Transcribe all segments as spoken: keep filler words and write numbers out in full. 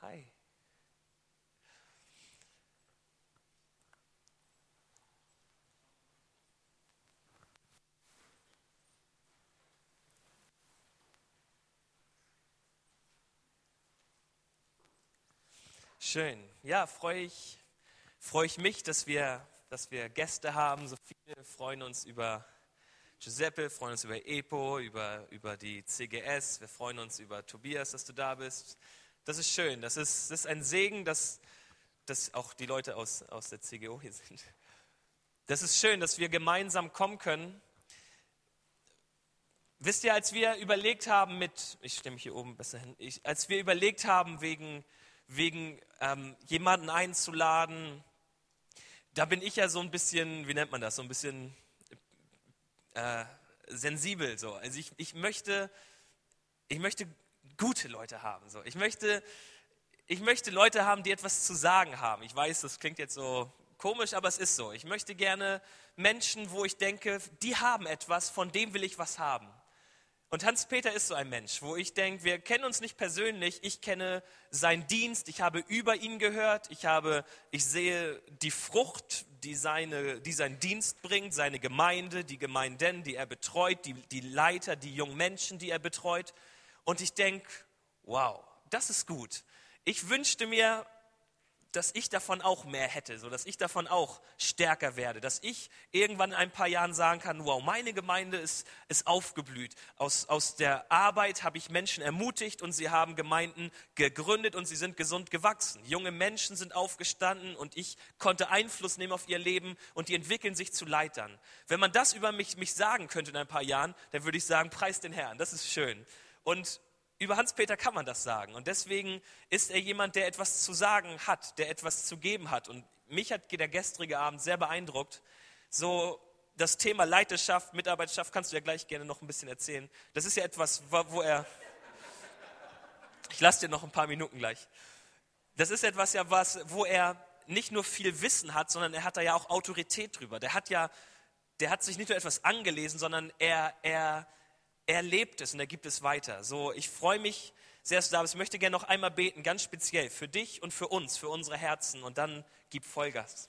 Hi. Schön. Ja, freue ich, freue ich mich, dass wir, dass wir Gäste haben. So viele freuen uns über Giuseppe, freuen uns über Epo, über, über die C G S. Wir freuen uns über Tobias, dass du da bist. Das ist schön. Das ist, das ist ein Segen, dass, dass auch die Leute aus, aus der C G O hier sind. Das ist schön, dass wir gemeinsam kommen können. Wisst ihr, als wir überlegt haben mit, ich stelle mich hier oben besser hin, ich, als wir überlegt haben wegen wegen ähm, jemanden einzuladen, da bin ich ja so ein bisschen, wie nennt man das, so ein bisschen äh, sensibel. So. Also ich, ich, möchte, ich möchte gute Leute haben. So. Ich, möchte, ich möchte Leute haben, die etwas zu sagen haben. Ich weiß, das klingt jetzt so komisch, aber es ist so. Ich möchte gerne Menschen, wo ich denke, die haben etwas, von dem will ich was haben. Und Hans-Peter ist so ein Mensch, wo ich denke, wir kennen uns nicht persönlich, ich kenne seinen Dienst, ich habe über ihn gehört, ich, habe, ich sehe die Frucht, die, seine, die sein Dienst bringt, seine Gemeinde, die Gemeinden, die er betreut, die, die Leiter, die jungen Menschen, die er betreut. Und ich denke, wow, das ist gut. Ich wünschte mir, dass ich davon auch mehr hätte, so dass ich davon auch stärker werde, dass ich irgendwann in ein paar Jahren sagen kann, wow, meine Gemeinde ist, ist aufgeblüht. Aus, aus der Arbeit habe ich Menschen ermutigt und sie haben Gemeinden gegründet und sie sind gesund gewachsen. Junge Menschen sind aufgestanden und ich konnte Einfluss nehmen auf ihr Leben und die entwickeln sich zu Leitern. Wenn man das über mich, mich sagen könnte in ein paar Jahren, dann würde ich sagen, preis den Herrn, das ist schön. Und über Hans-Peter kann man das sagen und deswegen ist er jemand, der etwas zu sagen hat, der etwas zu geben hat. Und mich hat der gestrige Abend sehr beeindruckt. So das Thema Leiterschaft, Mitarbeiterschaft, kannst du ja gleich gerne noch ein bisschen erzählen. Das ist ja etwas, wo er, ich lasse dir noch ein paar Minuten gleich. Das ist etwas ja was, wo er nicht nur viel Wissen hat, sondern er hat da ja auch Autorität drüber. Der hat ja, der hat sich nicht nur etwas angelesen, sondern er, er, Er lebt es und er gibt es weiter. So, ich freue mich sehr, dass du da bist. Ich möchte gerne noch einmal beten, ganz speziell für dich und für uns, für unsere Herzen. Und dann gib Vollgas.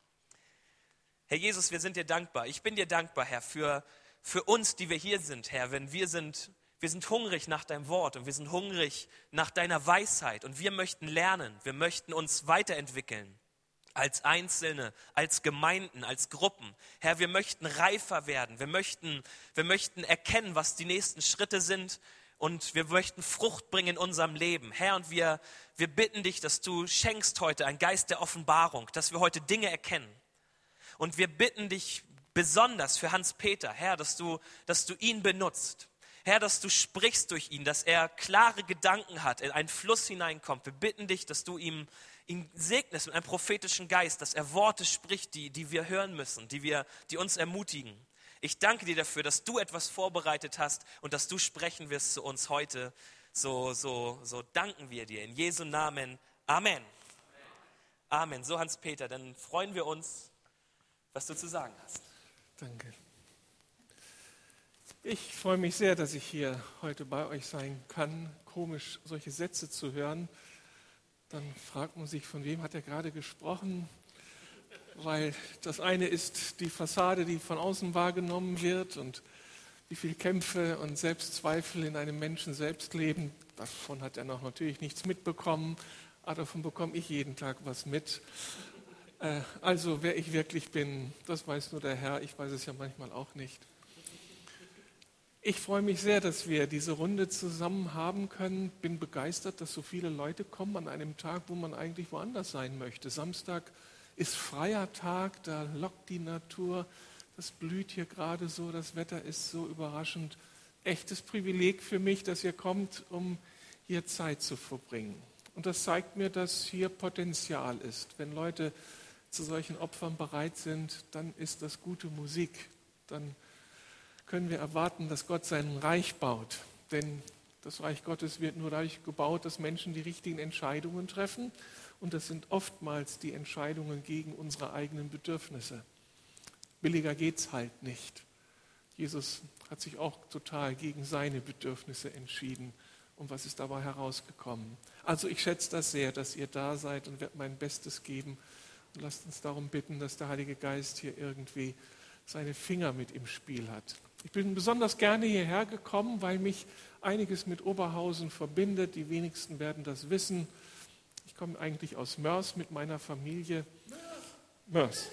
Herr Jesus, wir sind dir dankbar. Ich bin dir dankbar, Herr, für, für uns, die wir hier sind, Herr. Wenn wir sind, wir sind hungrig nach deinem Wort und wir sind hungrig nach deiner Weisheit. Und wir möchten lernen, wir möchten uns weiterentwickeln. Als Einzelne, als Gemeinden, als Gruppen. Herr, wir möchten reifer werden. Wir möchten, wir möchten erkennen, was die nächsten Schritte sind. Und wir möchten Frucht bringen in unserem Leben. Herr, und wir, wir bitten dich, dass du schenkst heute einen Geist der Offenbarung, dass wir heute Dinge erkennen. Und wir bitten dich besonders für Hans-Peter, Herr, dass du, dass du ihn benutzt. Herr, dass du sprichst durch ihn, dass er klare Gedanken hat, in einen Fluss hineinkommt. Wir bitten dich, dass du ihm ihn segnest mit einem prophetischen Geist, dass er Worte spricht, die, die wir hören müssen, die, wir, die uns ermutigen. Ich danke dir dafür, dass du etwas vorbereitet hast und dass du sprechen wirst zu uns heute. So, so, so danken wir dir. In Jesu Namen. Amen. Amen. So, Hans-Peter, dann freuen wir uns, was du zu sagen hast. Danke. Ich freue mich sehr, dass ich hier heute bei euch sein kann. Komisch, solche Sätze zu hören. Dann fragt man sich, von wem hat er gerade gesprochen? Weil das eine ist die Fassade, die von außen wahrgenommen wird und wie viele Kämpfe und Selbstzweifel in einem Menschen selbst leben. Davon hat er noch natürlich nichts mitbekommen, aber davon bekomme ich jeden Tag was mit. Also wer ich wirklich bin, das weiß nur der Herr, ich weiß es ja manchmal auch nicht. Ich freue mich sehr, dass wir diese Runde zusammen haben können. Bin begeistert, dass so viele Leute kommen an einem Tag, wo man eigentlich woanders sein möchte. Samstag ist freier Tag, da lockt die Natur. Das blüht hier gerade so, das Wetter ist so überraschend. Echtes Privileg für mich, dass ihr kommt, um hier Zeit zu verbringen. Und das zeigt mir, dass hier Potenzial ist. Wenn Leute zu solchen Opfern bereit sind, dann ist das gute Musik. Dann können wir erwarten, dass Gott sein Reich baut. Denn das Reich Gottes wird nur dadurch gebaut, dass Menschen die richtigen Entscheidungen treffen. Und das sind oftmals die Entscheidungen gegen unsere eigenen Bedürfnisse. Billiger geht's halt nicht. Jesus hat sich auch total gegen seine Bedürfnisse entschieden. und was ist dabei herausgekommen. Also ich schätze das sehr, dass ihr da seid und werde mein Bestes geben. Und lasst uns darum bitten, dass der Heilige Geist hier irgendwie seine Finger mit im Spiel hat. Ich bin besonders gerne hierher gekommen, weil mich einiges mit Oberhausen verbindet. Die wenigsten werden das wissen. Ich komme eigentlich aus Mörs mit meiner Familie. Mörs.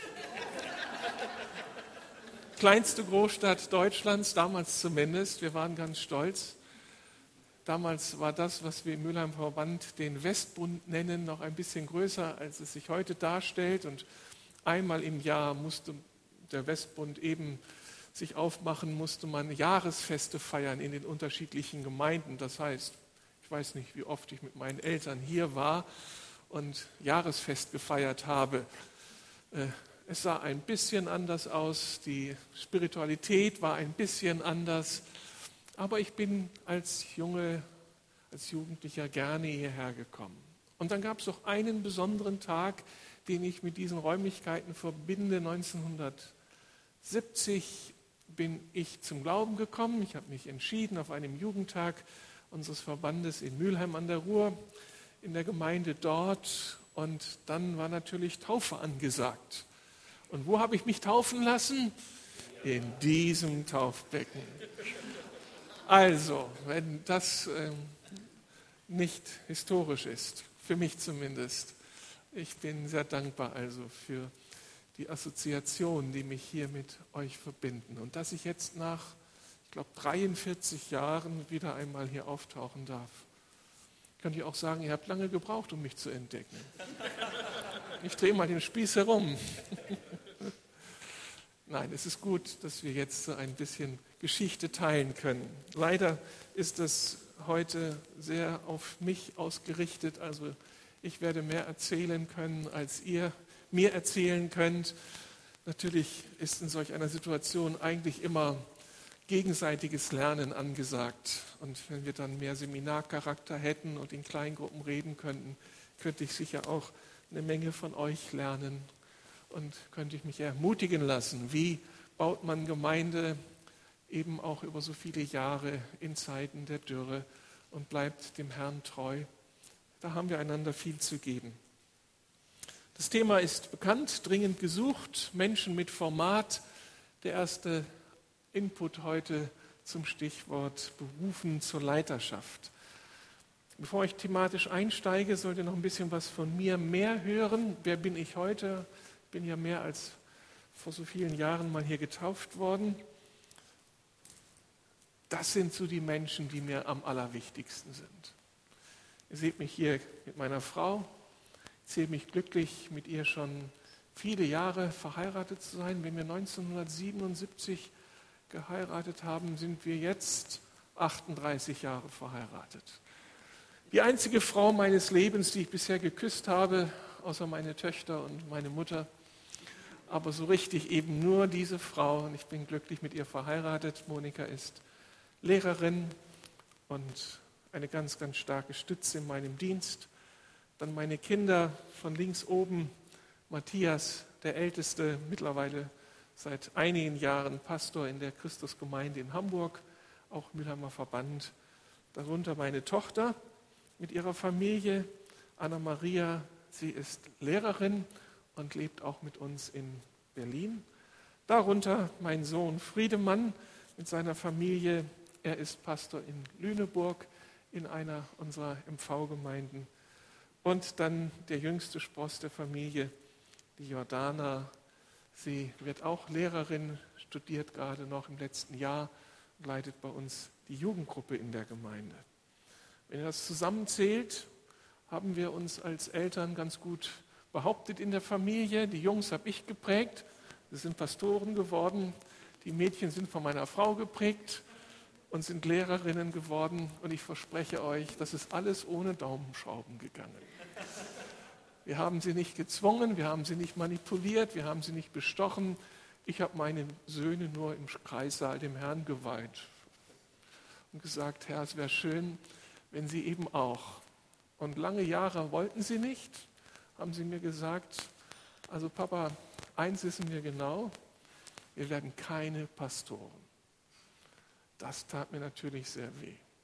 Kleinste Großstadt Deutschlands, damals zumindest. Wir waren ganz stolz. Damals war das, was wir im Mülheim-Verband den Westbund nennen, noch ein bisschen größer, als es sich heute darstellt. Und einmal im Jahr musste der Westbund eben sich aufmachen, musste man Jahresfeste feiern in den unterschiedlichen Gemeinden. Das heißt, ich weiß nicht, wie oft ich mit meinen Eltern hier war und Jahresfest gefeiert habe. Es sah ein bisschen anders aus, die Spiritualität war ein bisschen anders, aber ich bin als Junge, als Jugendlicher gerne hierher gekommen. Und dann gab es noch einen besonderen Tag, den ich mit diesen Räumlichkeiten verbinde. neunzehnhundertsiebzig bin ich zum Glauben gekommen. Ich habe mich entschieden auf einem Jugendtag unseres Verbandes in Mülheim an der Ruhr, in der Gemeinde dort. Und dann war natürlich Taufe angesagt. Und wo habe ich mich taufen lassen? In diesem Taufbecken. Also, wenn das äh, nicht historisch ist, für mich zumindest, ich bin sehr dankbar also für die Assoziationen, die mich hier mit euch verbinden. Und dass ich jetzt nach, ich glaube, dreiundvierzig Jahren wieder einmal hier auftauchen darf. Könnt ihr auch sagen, ihr habt lange gebraucht, um mich zu entdecken. Ich drehe mal den Spieß herum. Nein, es ist gut, dass wir jetzt so ein bisschen Geschichte teilen können. Leider ist es heute sehr auf mich ausgerichtet. Also ich werde mehr erzählen können, als ihr mir erzählen könnt. Natürlich ist in solch einer Situation eigentlich immer gegenseitiges Lernen angesagt. Und wenn wir dann mehr Seminarcharakter hätten und in Kleingruppen reden könnten, könnte ich sicher auch eine Menge von euch lernen und könnte ich mich ermutigen lassen. Wie baut man Gemeinde eben auch über so viele Jahre in Zeiten der Dürre und bleibt dem Herrn treu? Da haben wir einander viel zu geben. Das Thema ist bekannt, dringend gesucht, Menschen mit Format. Der erste Input heute zum Stichwort berufen zur Leiterschaft. Bevor ich thematisch einsteige, sollt ihr noch ein bisschen was von mir mehr hören. Wer bin ich heute? Ich bin ja mehr als vor so vielen Jahren mal hier getauft worden. Das sind so die Menschen, die mir am allerwichtigsten sind. Ihr seht mich hier mit meiner Frau. Ich zähle mich glücklich, mit ihr schon viele Jahre verheiratet zu sein. Wenn wir neunzehnhundertsiebenundsiebzig geheiratet haben, sind wir jetzt achtunddreißig Jahre verheiratet. Die einzige Frau meines Lebens, die ich bisher geküsst habe, außer meine Töchter und meine Mutter, aber so richtig eben nur diese Frau. Und ich bin glücklich mit ihr verheiratet. Monika ist Lehrerin und eine ganz, ganz starke Stütze in meinem Dienst. Dann meine Kinder von links oben, Matthias, der Älteste, mittlerweile seit einigen Jahren Pastor in der Christusgemeinde in Hamburg, auch Mülheimer Verband. Darunter meine Tochter mit ihrer Familie, Anna-Maria, sie ist Lehrerin und lebt auch mit uns in Berlin. Darunter mein Sohn Friedemann mit seiner Familie, er ist Pastor in Lüneburg in einer unserer M V-Gemeinden. Und dann der jüngste Spross der Familie, die Jordana. Sie wird auch Lehrerin, studiert gerade noch im letzten Jahr und leitet bei uns die Jugendgruppe in der Gemeinde. Wenn ihr das zusammenzählt, haben wir uns als Eltern ganz gut behauptet in der Familie. Die Jungs habe ich geprägt, sie sind Pastoren geworden. Die Mädchen sind von meiner Frau geprägt und sind Lehrerinnen geworden. Und ich verspreche euch, das ist alles ohne Daumenschrauben gegangen. Wir haben sie nicht gezwungen, wir haben sie nicht manipuliert, wir haben sie nicht bestochen. Ich habe meine Söhne nur im Kreissaal dem Herrn geweiht und gesagt, Herr, es wäre schön, wenn Sie eben auch. Und lange Jahre wollten sie nicht, haben sie mir gesagt, also Papa, eins wissen wir genau, wir werden keine Pastoren. Das tat mir natürlich sehr weh.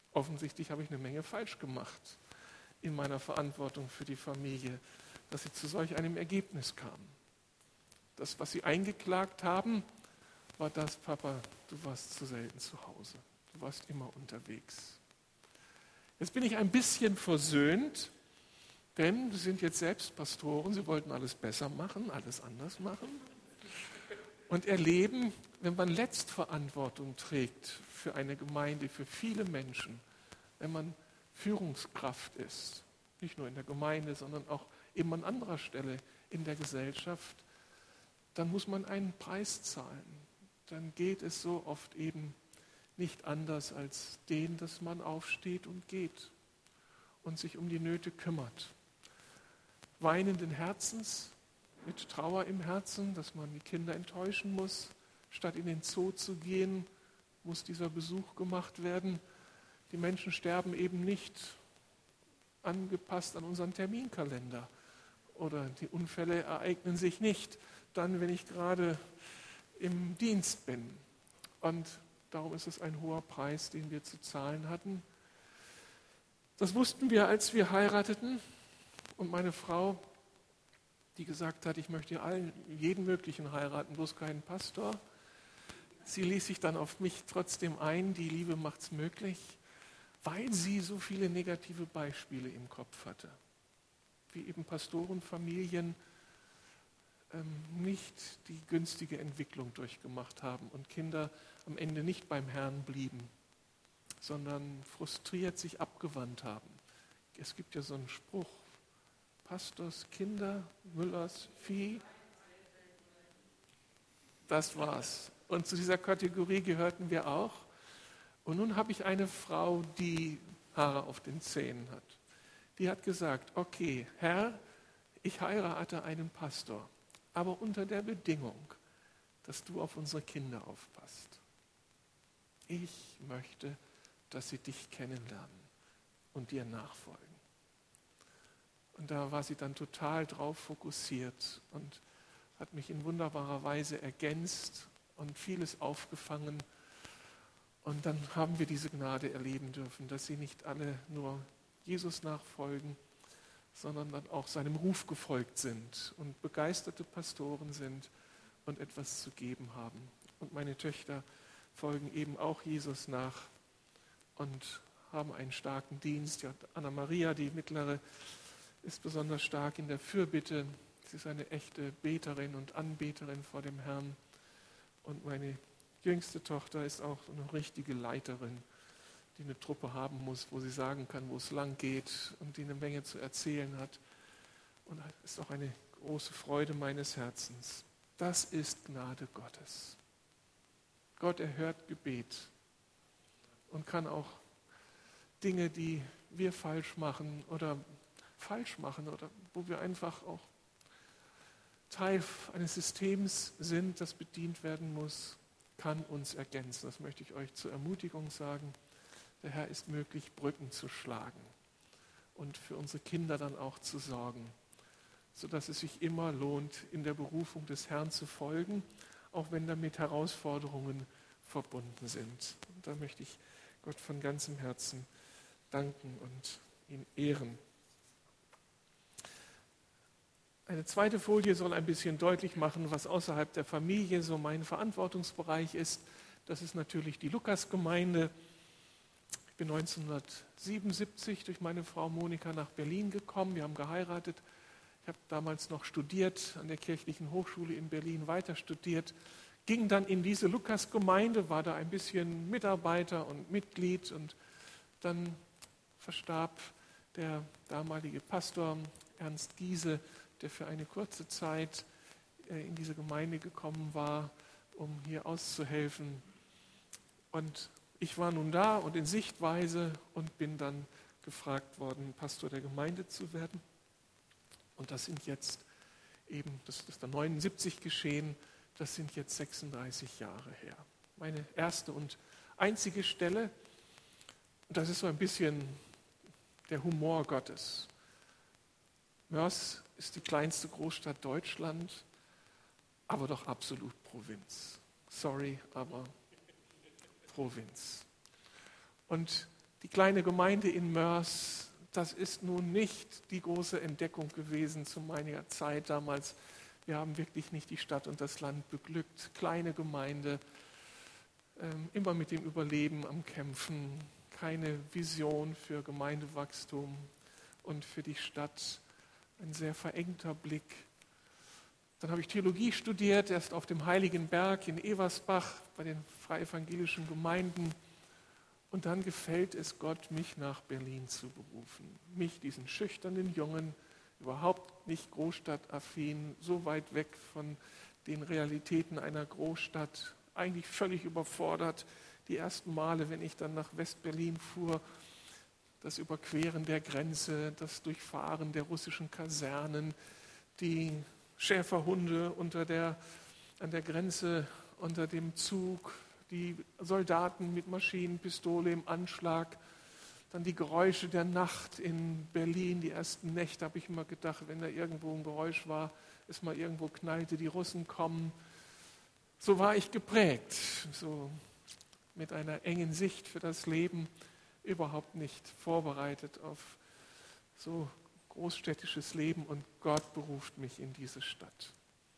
Offensichtlich habe ich eine Menge falsch gemacht in meiner Verantwortung für die Familie, dass sie zu solch einem Ergebnis kamen. Das, was sie eingeklagt haben, war das: Papa, du warst zu selten zu Hause. Du warst immer unterwegs. Jetzt bin ich ein bisschen versöhnt, denn sie sind jetzt selbst Pastoren, sie wollten alles besser machen, alles anders machen und erleben, wenn man Letztverantwortung trägt für eine Gemeinde, für viele Menschen, wenn man Führungskraft ist, nicht nur in der Gemeinde, sondern auch eben an anderer Stelle in der Gesellschaft, dann muss man einen Preis zahlen. Dann geht es so oft eben nicht anders als den, dass man aufsteht und geht und sich um die Nöte kümmert. Weinenden Herzens, mit Trauer im Herzen, dass man die Kinder enttäuschen muss. Statt in den Zoo zu gehen, muss dieser Besuch gemacht werden. Die Menschen sterben eben nicht angepasst an unseren Terminkalender. Oder die Unfälle ereignen sich nicht dann, wenn ich gerade im Dienst bin. Und darum ist es ein hoher Preis, den wir zu zahlen hatten. Das wussten wir, als wir heirateten. Und meine Frau, die gesagt hat, ich möchte allen, jeden möglichen heiraten, bloß keinen Pastor. Sie ließ sich dann auf mich trotzdem ein, die Liebe macht's möglich, weil sie so viele negative Beispiele im Kopf hatte. Wie eben Pastorenfamilien ähm, nicht die günstige Entwicklung durchgemacht haben und Kinder am Ende nicht beim Herrn blieben, sondern frustriert sich abgewandt haben. Es gibt ja so einen Spruch: Pastors Kinder, Müllers Vieh. Das war's. Und zu dieser Kategorie gehörten wir auch. Und nun habe ich eine Frau, die Haare auf den Zähnen hat. Die hat gesagt: Okay, Herr, ich heirate einen Pastor, aber unter der Bedingung, dass du auf unsere Kinder aufpasst. Ich möchte, dass sie dich kennenlernen und dir nachfolgen. Und da war sie dann total drauf fokussiert und hat mich in wunderbarer Weise ergänzt und vieles aufgefangen. Und dann haben wir diese Gnade erleben dürfen, dass sie nicht alle nur Jesus nachfolgen, sondern dann auch seinem Ruf gefolgt sind und begeisterte Pastoren sind und etwas zu geben haben. Und meine Töchter folgen eben auch Jesus nach und haben einen starken Dienst. Ja, Anna-Maria, die mittlere, ist besonders stark in der Fürbitte. Sie ist eine echte Beterin und Anbeterin vor dem Herrn. Und meine jüngste Tochter ist auch eine richtige Leiterin, die eine Truppe haben muss, wo sie sagen kann, wo es lang geht und die eine Menge zu erzählen hat. Und das ist auch eine große Freude meines Herzens. Das ist Gnade Gottes. Gott erhört Gebet und kann auch Dinge, die wir falsch machen oder falsch machen oder wo wir einfach auch Teil eines Systems sind, das bedient werden muss, kann uns ergänzen. Das möchte ich euch zur Ermutigung sagen. Der Herr ist möglich, Brücken zu schlagen und für unsere Kinder dann auch zu sorgen, sodass es sich immer lohnt, in der Berufung des Herrn zu folgen, auch wenn damit Herausforderungen verbunden sind. Und da möchte ich Gott von ganzem Herzen danken und ihn ehren. Eine zweite Folie soll ein bisschen deutlich machen, was außerhalb der Familie so mein Verantwortungsbereich ist. Das ist natürlich die Lukasgemeinde. Ich bin neunzehnhundertsiebenundsiebzig durch meine Frau Monika nach Berlin gekommen. Wir haben geheiratet. Ich habe damals noch studiert, an der Kirchlichen Hochschule in Berlin weiter studiert. Ging dann in diese Lukasgemeinde, war da ein bisschen Mitarbeiter und Mitglied. Und dann verstarb der damalige Pastor Ernst Giese, der für eine kurze Zeit in diese Gemeinde gekommen war, um hier auszuhelfen. Und ich war nun da und in Sichtweise und bin dann gefragt worden, Pastor der Gemeinde zu werden. Und das sind jetzt eben, das ist dann neunundsiebzig geschehen, das sind jetzt sechsunddreißig Jahre her. Meine erste und einzige Stelle, und das ist so ein bisschen der Humor Gottes. Mörs ist die kleinste Großstadt Deutschland, aber doch absolut Provinz. Sorry, aber Provinz. Und Die kleine Gemeinde in Moers, das ist nun nicht die große Entdeckung gewesen zu meiner Zeit damals. Wir haben wirklich nicht die Stadt und das Land beglückt. Kleine Gemeinde, ähm, immer mit dem Überleben am Kämpfen, keine Vision für Gemeindewachstum und für die Stadt, ein sehr verengter Blick. Dann habe ich Theologie studiert, erst auf dem Heiligen Berg in Eversbach bei den freievangelischen Gemeinden. Und dann gefällt es Gott, mich nach Berlin zu berufen. Mich, diesen schüchternen Jungen, überhaupt nicht großstadtaffin, so weit weg von den Realitäten einer Großstadt, eigentlich völlig überfordert. Die ersten Male, wenn ich dann nach West-Berlin fuhr, das Überqueren der Grenze, das Durchfahren der russischen Kasernen, die Schäferhunde unter der, an der Grenze unter dem Zug, die Soldaten mit Maschinenpistole im Anschlag, dann die Geräusche der Nacht in Berlin. Die ersten Nächte habe ich immer gedacht, wenn da irgendwo ein Geräusch war, es mal irgendwo knallte, die Russen kommen. So war ich geprägt, so mit einer engen Sicht für das Leben, überhaupt nicht vorbereitet auf so großstädtisches Leben. Und Gott beruft mich in diese Stadt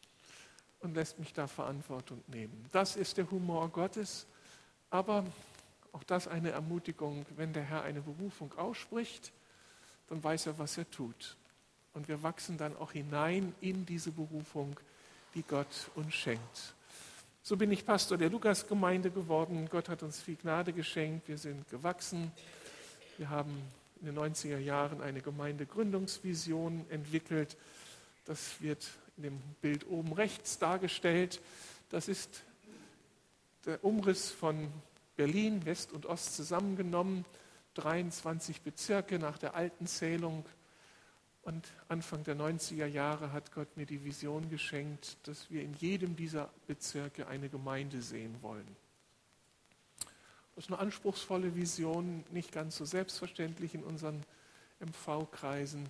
und lässt mich da Verantwortung nehmen. Das ist der Humor Gottes, aber auch das eine Ermutigung, wenn der Herr eine Berufung ausspricht, dann weiß er, was er tut. Und wir wachsen dann auch hinein in diese Berufung, die Gott uns schenkt. So bin ich Pastor der Lukasgemeinde geworden. Gott hat uns viel Gnade geschenkt. Wir sind gewachsen. Wir haben in den neunziger Jahren eine Gemeindegründungsvision entwickelt. Das wird in dem Bild oben rechts dargestellt. Das ist der Umriss von Berlin, West und Ost zusammengenommen, dreiundzwanzig Bezirke nach der alten Zählung. Und Anfang der neunziger Jahre hat Gott mir die Vision geschenkt, dass wir in jedem dieser Bezirke eine Gemeinde sehen wollen. Das ist eine anspruchsvolle Vision, nicht ganz so selbstverständlich in unseren M V-Kreisen.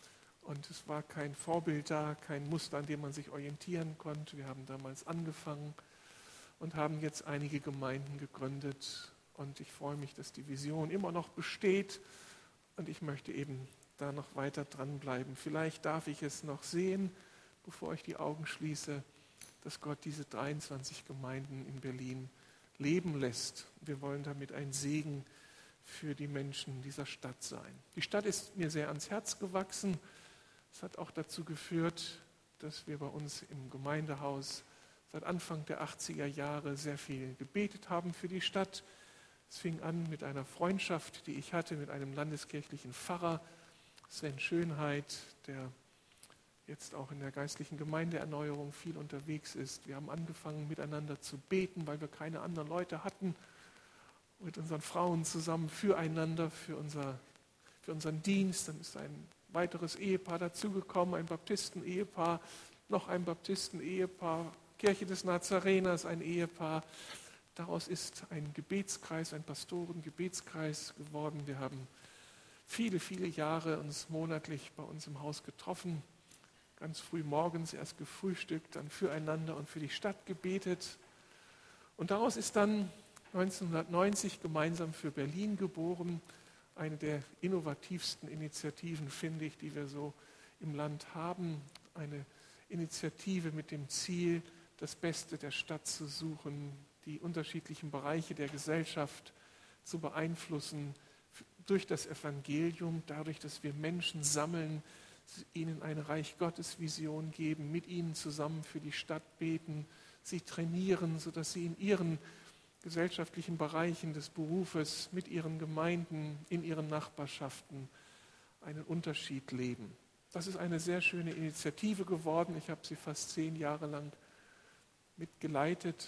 Und es war kein Vorbild da, kein Muster, an dem man sich orientieren konnte. Wir haben damals angefangen und haben jetzt einige Gemeinden gegründet. Und ich freue mich, dass die Vision immer noch besteht. Und ich möchte eben da noch weiter dranbleiben. Vielleicht darf ich es noch sehen, bevor ich die Augen schließe, dass Gott diese dreiundzwanzig Gemeinden in Berlin leben lässt. Wir wollen damit ein Segen für die Menschen dieser Stadt sein. Die Stadt ist mir sehr ans Herz gewachsen. Es hat auch dazu geführt, dass wir bei uns im Gemeindehaus seit Anfang der achtziger Jahre sehr viel gebetet haben für die Stadt. Es fing an mit einer Freundschaft, die ich hatte mit einem landeskirchlichen Pfarrer, Sven Schönheit, der jetzt auch in der geistlichen Gemeindeerneuerung viel unterwegs ist. Wir haben angefangen, miteinander zu beten, weil wir keine anderen Leute hatten, mit unseren Frauen zusammen füreinander, für, unser, für unseren Dienst. Dann ist ein weiteres Ehepaar dazugekommen, ein Baptisten-Ehepaar, noch ein Baptisten-Ehepaar, Kirche des Nazareners, ein Ehepaar. Daraus ist ein Gebetskreis, ein Pastoren-Gebetskreis geworden. Wir haben viele, viele Jahre uns monatlich bei uns im Haus getroffen, ganz früh morgens erst gefrühstückt, dann füreinander und für die Stadt gebetet. Und daraus ist dann neunzehnhundertneunzig gemeinsam für Berlin geboren, eine der innovativsten Initiativen, finde ich, die wir so im Land haben. Eine Initiative mit dem Ziel, das Beste der Stadt zu suchen, die unterschiedlichen Bereiche der Gesellschaft zu beeinflussen durch das Evangelium, dadurch, dass wir Menschen sammeln, ihnen eine Reich Gottes Vision geben, mit ihnen zusammen für die Stadt beten, sie trainieren, sodass sie in ihren gesellschaftlichen Bereichen des Berufes, mit ihren Gemeinden, in ihren Nachbarschaften einen Unterschied leben. Das ist eine sehr schöne Initiative geworden. Ich habe sie fast zehn Jahre lang mitgeleitet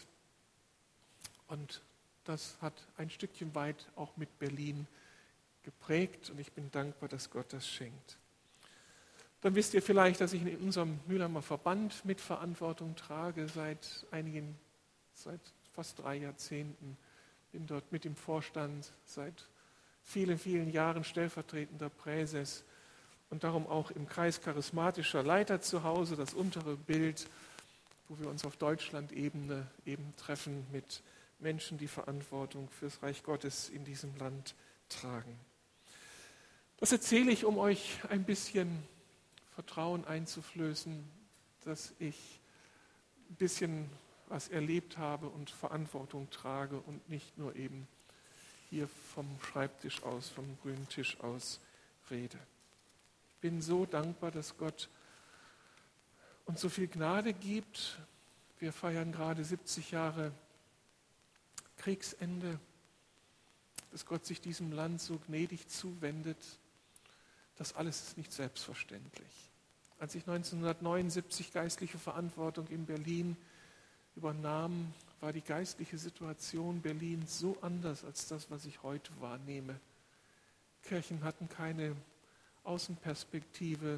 und das hat ein Stückchen weit auch mit Berlin geprägt und ich bin dankbar, dass Gott das schenkt. Dann wisst ihr vielleicht, dass ich in unserem Mühlheimer Verband Mitverantwortung trage seit einigen, seit fast drei Jahrzehnten, bin dort mit im Vorstand, seit vielen, vielen Jahren stellvertretender Präses und darum auch im Kreis charismatischer Leiter zu Hause, das untere Bild, wo wir uns auf Deutschland-Ebene eben treffen mit Menschen, die Verantwortung fürs Reich Gottes in diesem Land tragen. Das erzähle ich, um euch ein bisschen Vertrauen einzuflößen, dass ich ein bisschen was erlebt habe und Verantwortung trage und nicht nur eben hier vom Schreibtisch aus, vom grünen Tisch aus rede. Ich bin so dankbar, dass Gott uns so viel Gnade gibt. Wir feiern gerade siebzig Jahre Kriegsende, dass Gott sich diesem Land so gnädig zuwendet. Das alles ist nicht selbstverständlich. Als ich neunzehnhundertneunundsiebzig geistliche Verantwortung in Berlin übernahm, war die geistliche Situation Berlins so anders als das, was ich heute wahrnehme. Kirchen hatten keine Außenperspektive,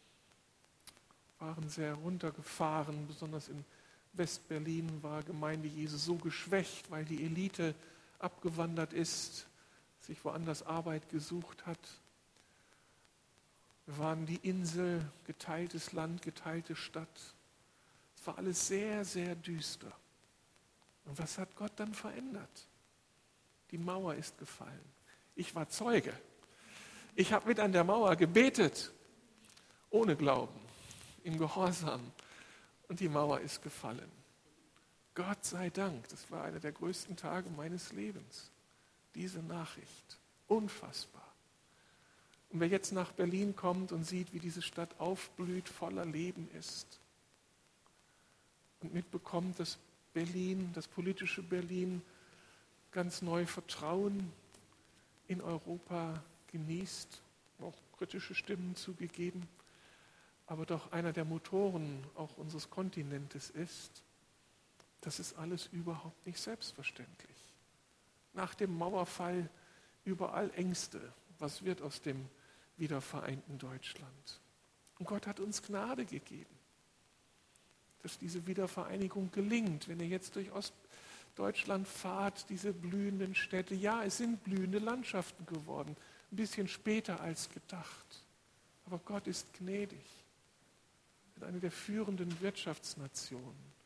waren sehr runtergefahren. Besonders in Westberlin war Gemeinde Jesu so geschwächt, weil die Elite abgewandert ist, sich woanders Arbeit gesucht hat. Wir waren die Insel, geteiltes Land, geteilte Stadt. Es war alles sehr, sehr düster. Und was hat Gott dann verändert? Die Mauer ist gefallen. Ich war Zeuge. Ich habe mit an der Mauer gebetet, ohne Glauben, im Gehorsam. Und die Mauer ist gefallen. Gott sei Dank, das war einer der größten Tage meines Lebens. Diese Nachricht, unfassbar. Und wer jetzt nach Berlin kommt und sieht, wie diese Stadt aufblüht, voller Leben ist und mitbekommt, dass Berlin, das politische Berlin, ganz neu Vertrauen in Europa genießt, auch kritische Stimmen zugegeben, aber doch einer der Motoren auch unseres Kontinentes ist, das ist alles überhaupt nicht selbstverständlich. Nach dem Mauerfall überall Ängste. Was wird aus dem wiedervereinten Deutschland? Und Gott hat uns Gnade gegeben, dass diese Wiedervereinigung gelingt. Wenn ihr jetzt durch Ostdeutschland fahrt, diese blühenden Städte, ja, es sind blühende Landschaften geworden, ein bisschen später als gedacht. Aber Gott ist gnädig. Wir sind eine der führenden Wirtschaftsnationen.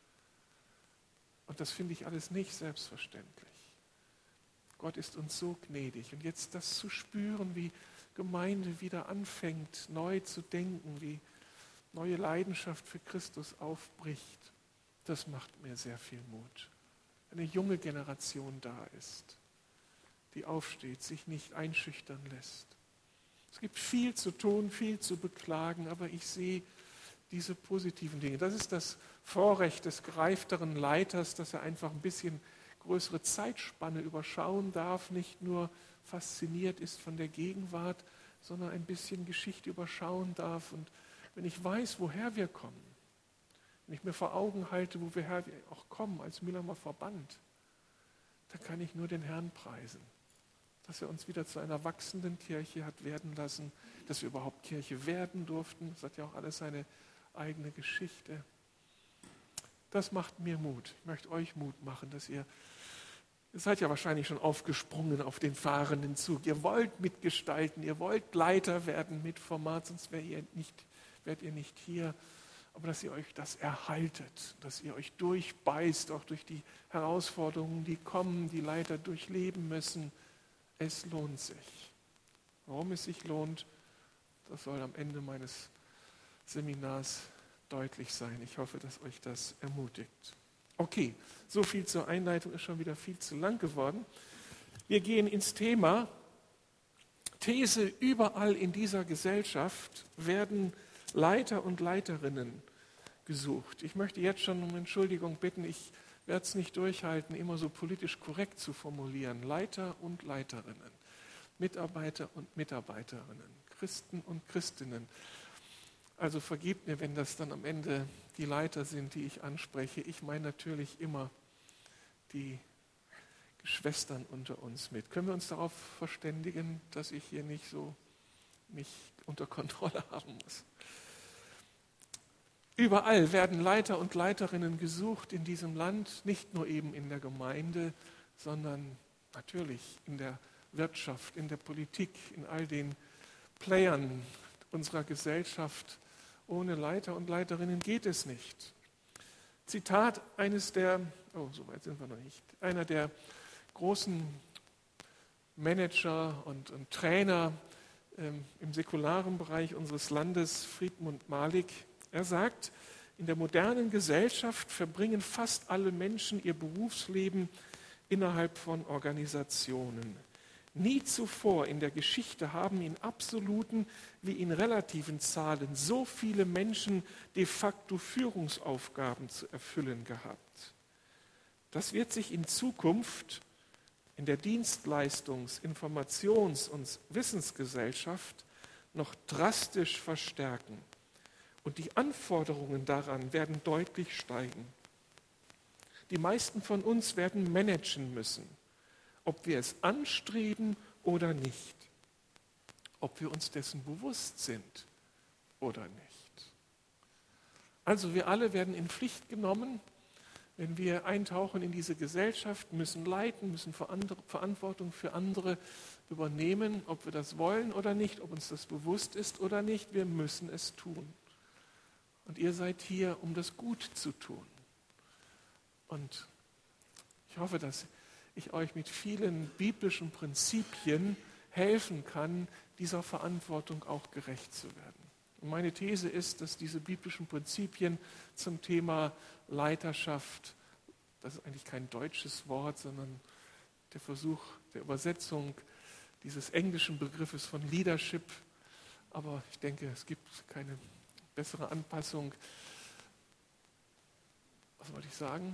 Und das finde ich alles nicht selbstverständlich. Gott ist uns so gnädig. Und jetzt das zu spüren, wie Gemeinde wieder anfängt, neu zu denken, wie neue Leidenschaft für Christus aufbricht, das macht mir sehr viel Mut. Eine junge Generation da ist, die aufsteht, sich nicht einschüchtern lässt. Es gibt viel zu tun, viel zu beklagen, aber ich sehe diese positiven Dinge. Das ist das Vorrecht des gereifteren Leiters, dass er einfach ein bisschen größere Zeitspanne überschauen darf, nicht nur fasziniert ist von der Gegenwart, sondern ein bisschen Geschichte überschauen darf. Und wenn ich weiß, woher wir kommen, wenn ich mir vor Augen halte, woher wir auch kommen als Mühlheimer Verband, dann kann ich nur den Herrn preisen, dass er uns wieder zu einer wachsenden Kirche hat werden lassen, dass wir überhaupt Kirche werden durften. Das hat ja auch alles seine eigene Geschichte. Das macht mir Mut. Ich möchte euch Mut machen, dass ihr, ihr seid ja wahrscheinlich schon aufgesprungen auf den fahrenden Zug. Ihr wollt mitgestalten, ihr wollt Leiter werden mit Format, sonst wärt ihr nicht, wärt ihr nicht hier. Aber dass ihr euch das erhaltet, dass ihr euch durchbeißt, auch durch die Herausforderungen, die kommen, die Leiter durchleben müssen. Es lohnt sich. Warum es sich lohnt, das soll am Ende meines Seminars deutlich sein. Ich hoffe, dass euch das ermutigt. Okay, so viel zur Einleitung, ist schon wieder viel zu lang geworden. Wir gehen ins Thema. These: Überall in dieser Gesellschaft werden Leiter und Leiterinnen gesucht. Ich möchte jetzt schon um Entschuldigung bitten, ich werde es nicht durchhalten, immer so politisch korrekt zu formulieren. Leiter und Leiterinnen, Mitarbeiter und Mitarbeiterinnen, Christen und Christinnen. Also vergebt mir, wenn das dann am Ende die Leiter sind, die ich anspreche. Ich meine natürlich immer die Schwestern unter uns mit. Können wir uns darauf verständigen, dass ich hier nicht so mich unter Kontrolle haben muss? Überall werden Leiter und Leiterinnen gesucht in diesem Land, nicht nur eben in der Gemeinde, sondern natürlich in der Wirtschaft, in der Politik, in all den Playern unserer Gesellschaft. Ohne Leiter und Leiterinnen geht es nicht. Zitat eines der, oh, so weit sind wir noch nicht, einer der großen Manager und, und Trainer ähm, im säkularen Bereich unseres Landes, Friedmund Malik. Er sagt, in der modernen Gesellschaft verbringen fast alle Menschen ihr Berufsleben innerhalb von Organisationen. Nie zuvor in der Geschichte haben in absoluten wie in relativen Zahlen so viele Menschen de facto Führungsaufgaben zu erfüllen gehabt. Das wird sich in Zukunft in der Dienstleistungs-, Informations- und Wissensgesellschaft noch drastisch verstärken. Und die Anforderungen daran werden deutlich steigen. Die meisten von uns werden managen müssen, ob wir es anstreben oder nicht, ob wir uns dessen bewusst sind oder nicht. Also wir alle werden in Pflicht genommen, wenn wir eintauchen in diese Gesellschaft, müssen leiten, müssen Verantwortung für andere übernehmen, ob wir das wollen oder nicht, ob uns das bewusst ist oder nicht, wir müssen es tun. Und ihr seid hier, um das gut zu tun. Und ich hoffe, dass ich euch mit vielen biblischen Prinzipien helfen kann, dieser Verantwortung auch gerecht zu werden. Und meine These ist, dass diese biblischen Prinzipien zum Thema Leiterschaft, das ist eigentlich kein deutsches Wort, sondern der Versuch der Übersetzung dieses englischen Begriffes von Leadership, aber ich denke, es gibt keine bessere Anpassung. Was wollte ich sagen?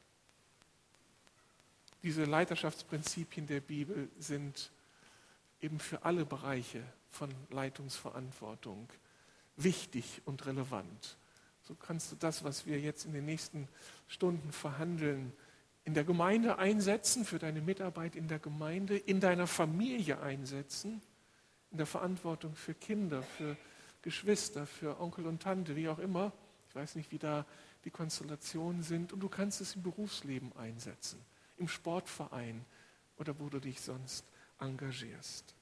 Diese Leiterschaftsprinzipien der Bibel sind eben für alle Bereiche von Leitungsverantwortung wichtig und relevant. So kannst du das, was wir jetzt in den nächsten Stunden verhandeln, in der Gemeinde einsetzen, für deine Mitarbeit in der Gemeinde, in deiner Familie einsetzen, in der Verantwortung für Kinder, für Geschwister, für Onkel und Tante, wie auch immer. Ich weiß nicht, wie da die Konstellationen sind. Und du kannst es im Berufsleben einsetzen, im Sportverein oder wo du dich sonst engagierst.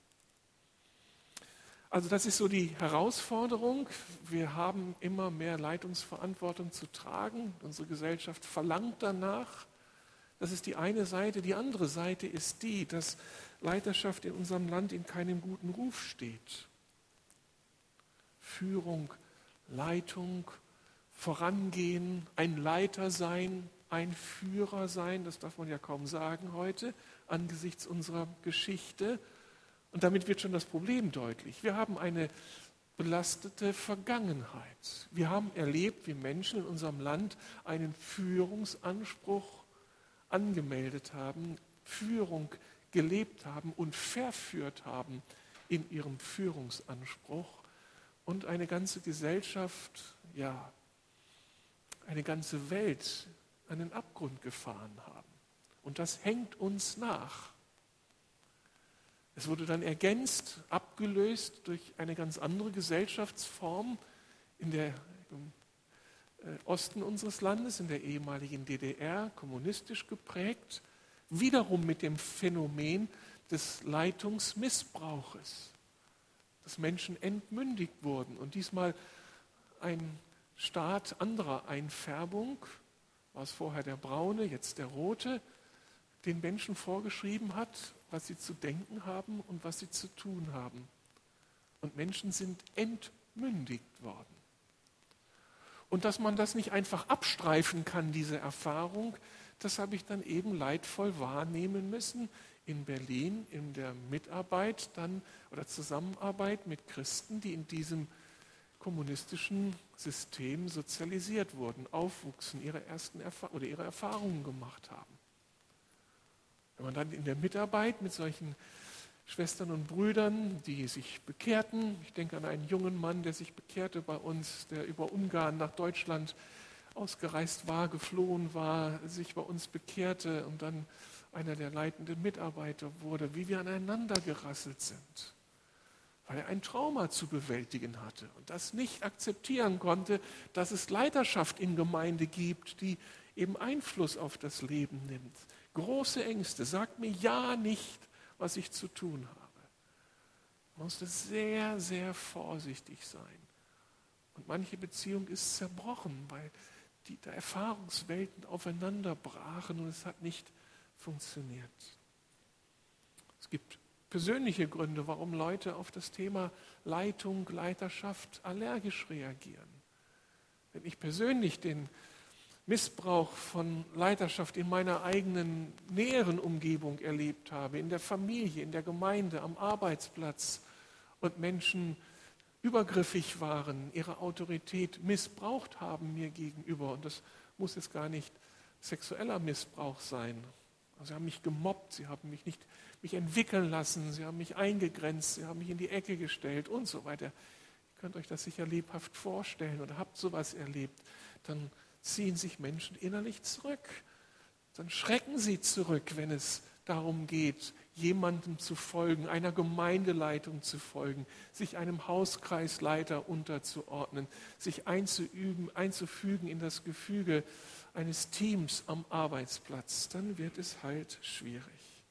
Also das ist so die Herausforderung. Wir haben immer mehr Leitungsverantwortung zu tragen. Unsere Gesellschaft verlangt danach. Das ist die eine Seite. Die andere Seite ist die, dass Leiterschaft in unserem Land in keinem guten Ruf steht. Führung, Leitung, Vorangehen, ein Leiter sein, ein Führer sein, das darf man ja kaum sagen heute, angesichts unserer Geschichte. Und damit wird schon das Problem deutlich. Wir haben eine belastete Vergangenheit. Wir haben erlebt, wie Menschen in unserem Land einen Führungsanspruch angemeldet haben, Führung gelebt haben und verführt haben in ihrem Führungsanspruch und eine ganze Gesellschaft, ja, eine ganze Welt an den Abgrund gefahren haben. Und das hängt uns nach. Es wurde dann ergänzt, abgelöst durch eine ganz andere Gesellschaftsform in der, im Osten unseres Landes, in der ehemaligen D D R, kommunistisch geprägt, wiederum mit dem Phänomen des Leitungsmissbrauches, dass Menschen entmündigt wurden und diesmal ein Staat anderer Einfärbung, war es vorher der braune, jetzt der rote, den Menschen vorgeschrieben hat, was sie zu denken haben und was sie zu tun haben. Und Menschen sind entmündigt worden. Und dass man das nicht einfach abstreifen kann, diese Erfahrung, das habe ich dann eben leidvoll wahrnehmen müssen in Berlin, in der Mitarbeit dann oder Zusammenarbeit mit Christen, die in diesem kommunistischen System sozialisiert wurden, aufwuchsen, ihre ersten Erfa- oder ihre Erfahrungen gemacht haben. Wenn man dann in der Mitarbeit mit solchen Schwestern und Brüdern, die sich bekehrten, ich denke an einen jungen Mann, der sich bekehrte bei uns, der über Ungarn nach Deutschland ausgereist war, geflohen war, sich bei uns bekehrte und dann einer der leitenden Mitarbeiter wurde, wie wir aneinander gerasselt sind, weil er ein Trauma zu bewältigen hatte und das nicht akzeptieren konnte, dass es Leiterschaft in Gemeinde gibt, die eben Einfluss auf das Leben nimmt. Große Ängste, sagt mir ja nicht, was ich zu tun habe. Man musste sehr, sehr vorsichtig sein. Und manche Beziehung ist zerbrochen, weil die da Erfahrungswelten aufeinander brachen und es hat nicht funktioniert. Es gibt persönliche Gründe, warum Leute auf das Thema Leitung, Leiterschaft allergisch reagieren. Wenn ich persönlich den Missbrauch von Leiterschaft in meiner eigenen näheren Umgebung erlebt habe, in der Familie, in der Gemeinde, am Arbeitsplatz und Menschen übergriffig waren, ihre Autorität missbraucht haben mir gegenüber. Und das muss jetzt gar nicht sexueller Missbrauch sein. Sie haben mich gemobbt, sie haben mich nicht mich entwickeln lassen, sie haben mich eingegrenzt, sie haben mich in die Ecke gestellt und so weiter. Ihr könnt euch das sicher lebhaft vorstellen oder habt sowas erlebt. Dann ziehen sich Menschen innerlich zurück. Dann schrecken sie zurück, wenn es darum geht, jemandem zu folgen, einer Gemeindeleitung zu folgen, sich einem Hauskreisleiter unterzuordnen, sich einzuüben, einzufügen in das Gefüge eines Teams am Arbeitsplatz. Dann wird es halt schwierig.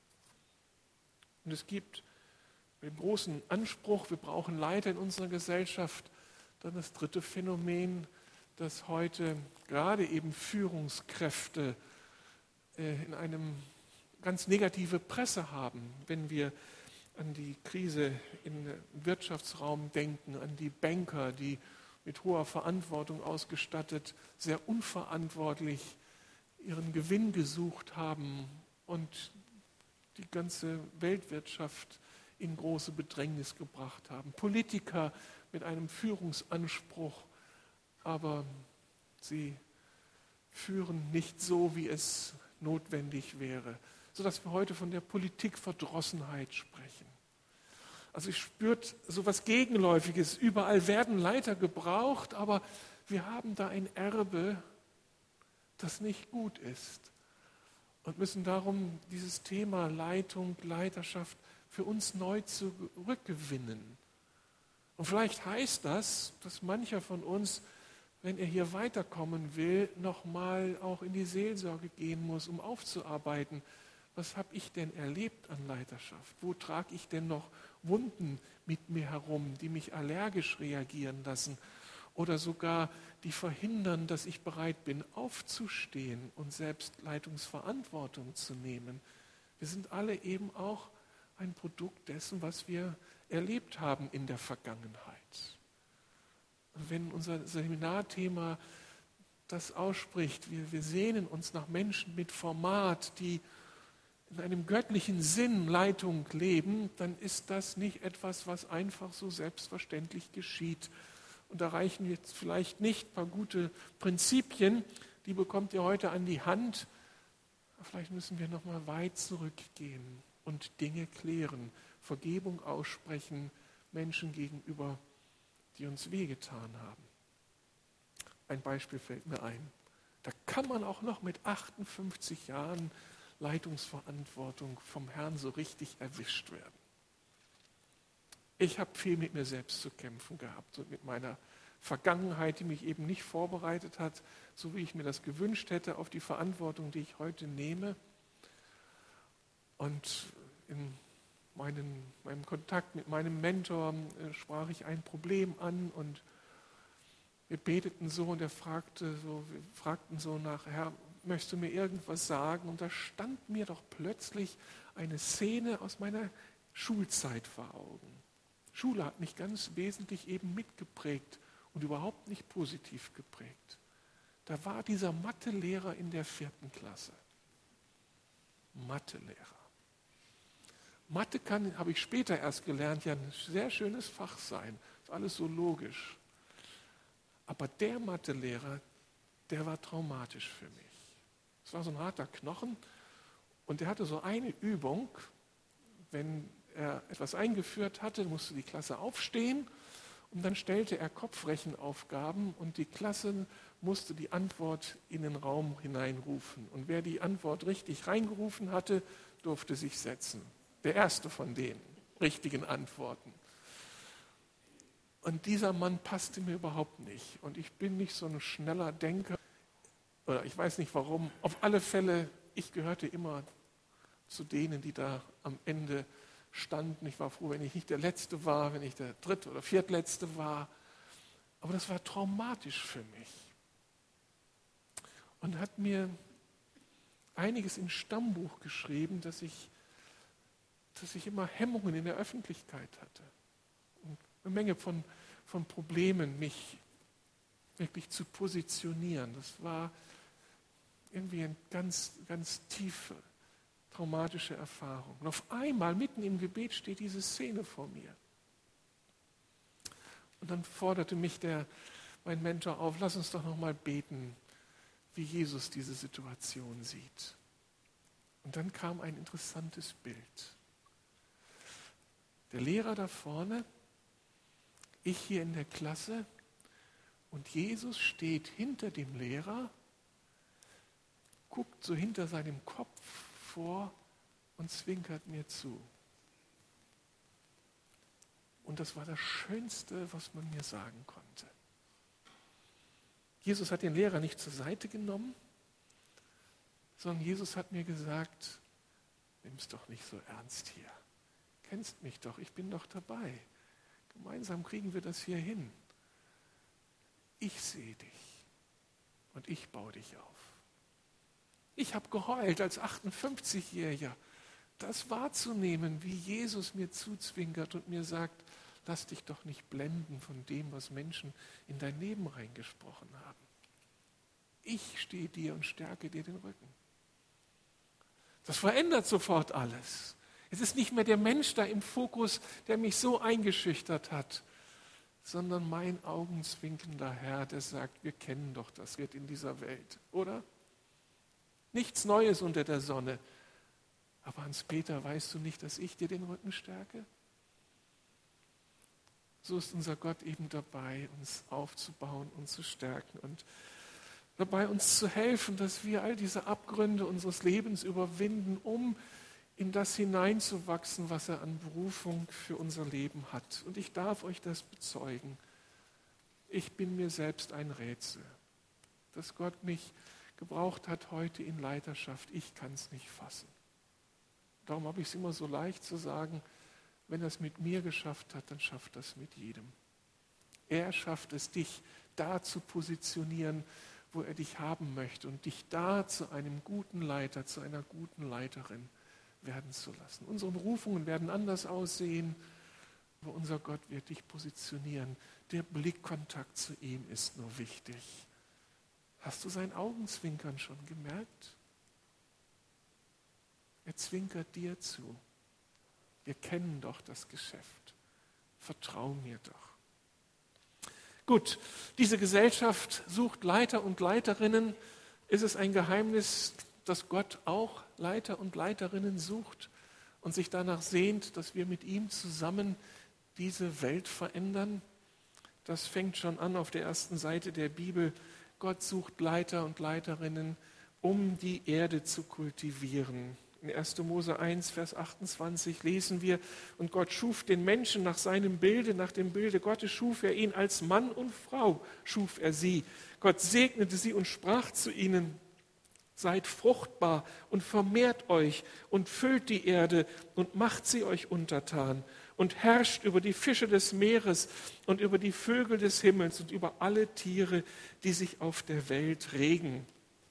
Und es gibt den großen Anspruch, wir brauchen Leiter in unserer Gesellschaft, dann das dritte Phänomen, dass heute gerade eben Führungskräfte äh, in einem ganz negative Presse haben, wenn wir an die Krise im Wirtschaftsraum denken, an die Banker, die mit hoher Verantwortung ausgestattet, sehr unverantwortlich ihren Gewinn gesucht haben und die ganze Weltwirtschaft in große Bedrängnis gebracht haben. Politiker mit einem Führungsanspruch, aber sie führen nicht so, wie es notwendig wäre, sodass wir heute von der Politikverdrossenheit sprechen. Also ich spürt so etwas Gegenläufiges. Überall werden Leiter gebraucht, aber wir haben da ein Erbe, das nicht gut ist. Und müssen darum dieses Thema Leitung, Leiterschaft für uns neu zurückgewinnen. Und vielleicht heißt das, dass mancher von uns, wenn er hier weiterkommen will, nochmal auch in die Seelsorge gehen muss, um aufzuarbeiten. Was habe ich denn erlebt an Leiterschaft? Wo trage ich denn noch Wunden mit mir herum, die mich allergisch reagieren lassen oder sogar die verhindern, dass ich bereit bin, aufzustehen und selbst Leitungsverantwortung zu nehmen? Wir sind alle eben auch ein Produkt dessen, was wir erlebt haben in der Vergangenheit. Und wenn unser Seminarthema das ausspricht, wir, wir sehnen uns nach Menschen mit Format, die in einem göttlichen Sinn Leitung leben, dann ist das nicht etwas, was einfach so selbstverständlich geschieht. Und da reichen jetzt vielleicht nicht ein paar gute Prinzipien, die bekommt ihr heute an die Hand. Vielleicht müssen wir noch mal weit zurückgehen und Dinge klären, Vergebung aussprechen, Menschen gegenüber, die uns wehgetan haben. Ein Beispiel fällt mir ein. Da kann man auch noch mit achtundfünfzig Jahren Leitungsverantwortung vom Herrn so richtig erwischt werden. Ich habe viel mit mir selbst zu kämpfen gehabt und mit meiner Vergangenheit, die mich eben nicht vorbereitet hat, so wie ich mir das gewünscht hätte, auf die Verantwortung, die ich heute nehme. Und in meinen, meinem Kontakt mit meinem Mentor äh, sprach ich ein Problem an und wir beteten so und er fragte so, wir fragten so nach, Herr, möchtest du mir irgendwas sagen? Und da stand mir doch plötzlich eine Szene aus meiner Schulzeit vor Augen. Schule hat mich ganz wesentlich eben mitgeprägt und überhaupt nicht positiv geprägt. Da war dieser Mathelehrer in der vierten Klasse. Mathelehrer. Mathe kann, habe ich später erst gelernt, ja ein sehr schönes Fach sein. Ist alles so logisch. Aber der Mathelehrer, der war traumatisch für mich. Es war so ein harter Knochen und er hatte so eine Übung, wenn er etwas eingeführt hatte, musste die Klasse aufstehen und dann stellte er Kopfrechenaufgaben und die Klasse musste die Antwort in den Raum hineinrufen. Und wer die Antwort richtig reingerufen hatte, durfte sich setzen. Der erste von den richtigen Antworten. Und dieser Mann passte mir überhaupt nicht. Und ich bin nicht so ein schneller Denker. Oder ich weiß nicht warum. Auf alle Fälle, ich gehörte immer zu denen, die da am Ende standen. Ich war froh, wenn ich nicht der Letzte war, wenn ich der Dritte oder Viertletzte war. Aber das war traumatisch für mich. Und hat mir einiges ins Stammbuch geschrieben, dass ich dass ich immer Hemmungen in der Öffentlichkeit hatte. Und eine Menge von, von Problemen, mich wirklich zu positionieren. Das war irgendwie eine ganz, ganz tiefe, traumatische Erfahrung. Und auf einmal, mitten im Gebet, steht diese Szene vor mir. Und dann forderte mich der, mein Mentor auf, lass uns doch nochmal beten, wie Jesus diese Situation sieht. Und dann kam ein interessantes Bild. Der Lehrer da vorne, ich hier in der Klasse und Jesus steht hinter dem Lehrer, guckt so hinter seinem Kopf vor und zwinkert mir zu. Und das war das Schönste, was man mir sagen konnte. Jesus hat den Lehrer nicht zur Seite genommen, sondern Jesus hat mir gesagt, nimm's doch nicht so ernst hier. Kennst mich doch, ich bin doch dabei. Gemeinsam kriegen wir das hier hin. Ich sehe dich und ich baue dich auf. Ich habe geheult als achtundfünfzigjähriger, das wahrzunehmen, wie Jesus mir zuzwinkert und mir sagt, lass dich doch nicht blenden von dem, was Menschen in dein Leben reingesprochen haben. Ich stehe dir und stärke dir den Rücken. Das verändert sofort alles. Es ist nicht mehr der Mensch da im Fokus, der mich so eingeschüchtert hat, sondern mein augenzwinkender Herr, der sagt, wir kennen doch das wird in dieser Welt, oder? Nichts Neues unter der Sonne. Aber Hans-Peter, weißt du nicht, dass ich dir den Rücken stärke? So ist unser Gott eben dabei, uns aufzubauen und zu stärken und dabei uns zu helfen, dass wir all diese Abgründe unseres Lebens überwinden, um in das hineinzuwachsen, was er an Berufung für unser Leben hat. Und ich darf euch das bezeugen. Ich bin mir selbst ein Rätsel, dass Gott mich gebraucht hat heute in Leiterschaft. Ich kann es nicht fassen. Darum habe ich es immer so leicht zu sagen, wenn er es mit mir geschafft hat, dann schafft er es mit jedem. Er schafft es, dich da zu positionieren, wo er dich haben möchte und dich da zu einem guten Leiter, zu einer guten Leiterin werden zu lassen. Unsere Berufungen werden anders aussehen, aber unser Gott wird dich positionieren. Der Blickkontakt zu ihm ist nur wichtig. Hast du sein Augenzwinkern schon gemerkt? Er zwinkert dir zu. Wir kennen doch das Geschäft. Vertrau mir doch. Gut, diese Gesellschaft sucht Leiter und Leiterinnen. Ist es ein Geheimnis, dass Gott auch Leiter und Leiterinnen sucht und sich danach sehnt, dass wir mit ihm zusammen diese Welt verändern? Das fängt schon an auf der ersten Seite der Bibel. Gott sucht Leiter und Leiterinnen, um die Erde zu kultivieren. In erster Mose eins, Vers achtundzwanzig lesen wir, und Gott schuf den Menschen nach seinem Bilde, nach dem Bilde Gottes schuf er ihn, als Mann und Frau schuf er sie. Gott segnete sie und sprach zu ihnen, seid fruchtbar und vermehrt euch und füllt die Erde und macht sie euch untertan und herrscht über die Fische des Meeres und über die Vögel des Himmels und über alle Tiere, die sich auf der Welt regen.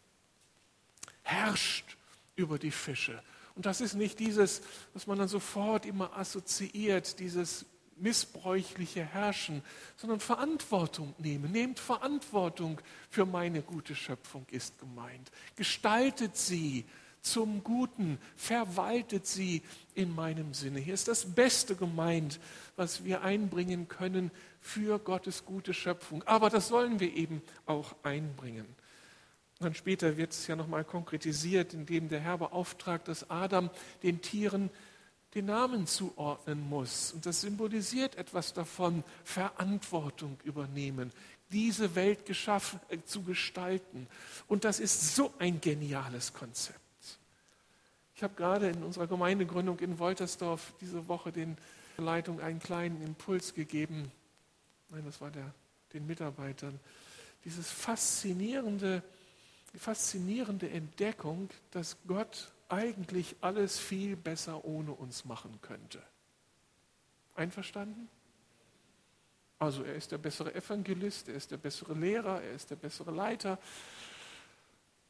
Herrscht über die Fische. Und das ist nicht dieses, was man dann sofort immer assoziiert, dieses missbräuchliche Herrschen, sondern Verantwortung nehmen. Nehmt Verantwortung für meine gute Schöpfung ist gemeint. Gestaltet sie zum Guten, verwaltet sie in meinem Sinne. Hier ist das Beste gemeint, was wir einbringen können für Gottes gute Schöpfung. Aber das sollen wir eben auch einbringen. Und dann später wird es ja nochmal konkretisiert, indem der Herr beauftragt, dass Adam den Tieren den Namen zuordnen muss. Und das symbolisiert etwas davon, Verantwortung übernehmen, diese Welt geschaffen, äh, zu gestalten. Und das ist so ein geniales Konzept. Ich habe gerade in unserer Gemeindegründung in Woltersdorf diese Woche den Leitung einen kleinen Impuls gegeben. Nein, das war der, den Mitarbeitern. Dieses faszinierende Die faszinierende Entdeckung, dass Gott eigentlich alles viel besser ohne uns machen könnte. Einverstanden? Also er ist der bessere Evangelist, er ist der bessere Lehrer, er ist der bessere Leiter.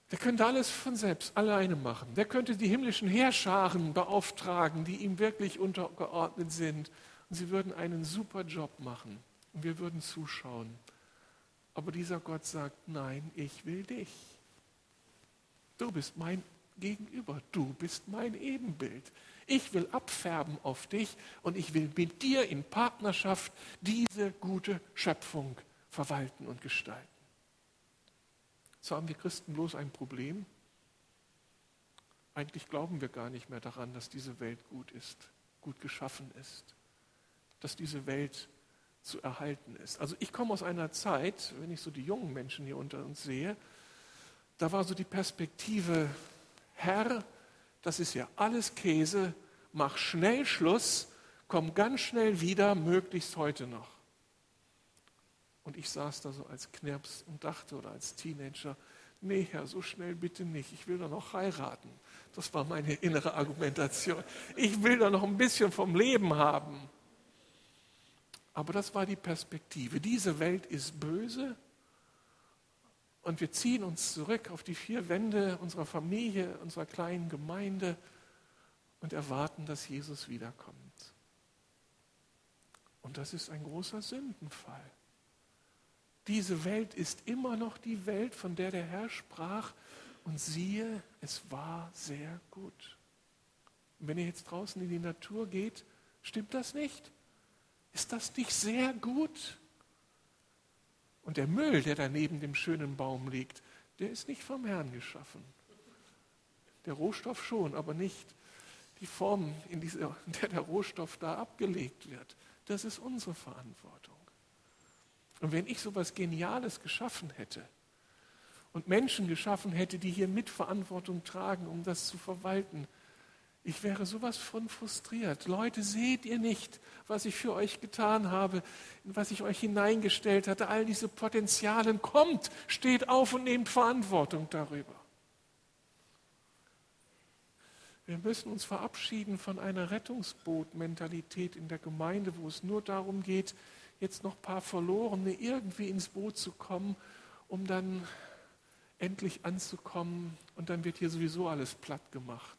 Der könnte alles von selbst alleine machen. Der könnte die himmlischen Heerscharen beauftragen, die ihm wirklich untergeordnet sind. Und sie würden einen super Job machen. Und wir würden zuschauen. Aber dieser Gott sagt, nein, ich will dich. Du bist mein Gegenüber. Du bist mein Ebenbild. Ich will abfärben auf dich und ich will mit dir in Partnerschaft diese gute Schöpfung verwalten und gestalten. So haben wir Christen bloß ein Problem. Eigentlich glauben wir gar nicht mehr daran, dass diese Welt gut ist, gut geschaffen ist, dass diese Welt zu erhalten ist. Also ich komme aus einer Zeit, wenn ich so die jungen Menschen hier unter uns sehe, da war so die Perspektive, Herr, das ist ja alles Käse, mach schnell Schluss, komm ganz schnell wieder, möglichst heute noch. Und ich saß da so als Knirps und dachte, oder als Teenager, nee Herr, so schnell bitte nicht, ich will doch noch heiraten. Das war meine innere Argumentation. Ich will doch noch ein bisschen vom Leben haben. Aber das war die Perspektive. Diese Welt ist böse und wir ziehen uns zurück auf die vier Wände unserer Familie, unserer kleinen Gemeinde und erwarten, dass Jesus wiederkommt. Und das ist ein großer Sündenfall. Diese Welt ist immer noch die Welt, von der der Herr sprach. Und siehe, es war sehr gut. Und wenn ihr jetzt draußen in die Natur geht, stimmt das nicht? Ist das nicht sehr gut? Und der Müll, der da neben dem schönen Baum liegt, der ist nicht vom Herrn geschaffen. Der Rohstoff schon, aber nicht die Form, in dieser, in der der Rohstoff da abgelegt wird. Das ist unsere Verantwortung. Und wenn ich so etwas Geniales geschaffen hätte und Menschen geschaffen hätte, die hier Mitverantwortung tragen, um das zu verwalten, ich wäre sowas von frustriert. Leute, seht ihr nicht, was ich für euch getan habe, in was ich euch hineingestellt hatte, all diese Potenzialen, kommt, steht auf und nehmt Verantwortung darüber. Wir müssen uns verabschieden von einer Rettungsboot-Mentalität in der Gemeinde, wo es nur darum geht, jetzt noch ein paar Verlorene irgendwie ins Boot zu kommen, um dann endlich anzukommen und dann wird hier sowieso alles platt gemacht.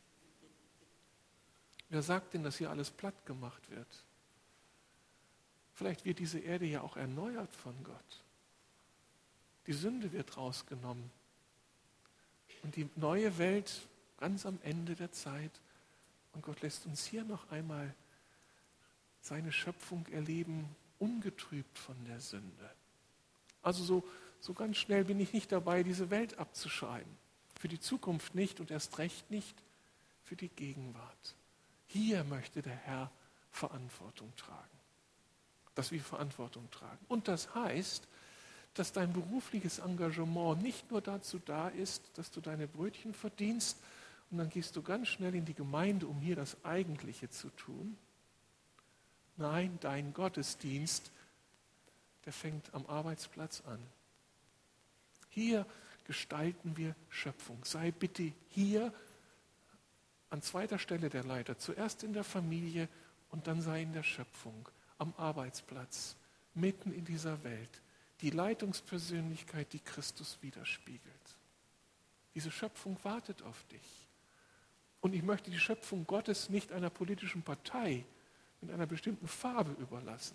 Wer sagt denn, dass hier alles platt gemacht wird? Vielleicht wird diese Erde ja auch erneuert von Gott. Die Sünde wird rausgenommen und die neue Welt ganz am Ende der Zeit. Und Gott lässt uns hier noch einmal seine Schöpfung erleben, ungetrübt von der Sünde. Also so, so ganz schnell bin ich nicht dabei, diese Welt abzuschreiben. Für die Zukunft nicht und erst recht nicht für die Gegenwart. Hier möchte der Herr Verantwortung tragen. Dass wir Verantwortung tragen. Und das heißt, dass dein berufliches Engagement nicht nur dazu da ist, dass du deine Brötchen verdienst und dann gehst du ganz schnell in die Gemeinde, um hier das Eigentliche zu tun. Nein, dein Gottesdienst, der fängt am Arbeitsplatz an. Hier gestalten wir Schöpfung. Sei bitte hier an zweiter Stelle der Leiter, zuerst in der Familie und dann sei in der Schöpfung, am Arbeitsplatz, mitten in dieser Welt. Die Leitungspersönlichkeit, die Christus widerspiegelt. Diese Schöpfung wartet auf dich. Und ich möchte die Schöpfung Gottes nicht einer politischen Partei mit einer bestimmten Farbe überlassen,